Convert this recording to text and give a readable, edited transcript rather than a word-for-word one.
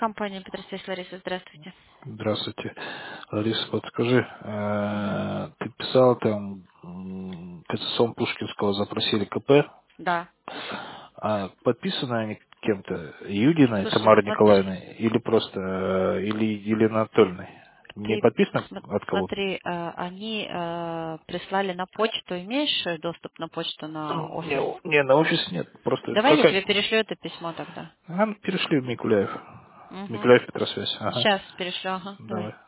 компания Петросвязь, Лариса, здравствуйте. Здравствуйте. Лариса, подскажи, ты писала там, КССОМ Пушкинского запросили КП, Да. а подписаны они кем-то? Юдиной, Слушай, Тамарой смотри, Николаевной, или просто, или Еленой Анатольевной? Не ты подписано от кого-то? смотри, они прислали на почту, имеешь доступ на почту на офис? Не, на офис нет. Просто Давай я как тебе они? перешлю это письмо тогда. Перешли в Микуляев. Угу. Микуляев Петросвязь. Ага. Сейчас перешлю, ага, давай. Давай.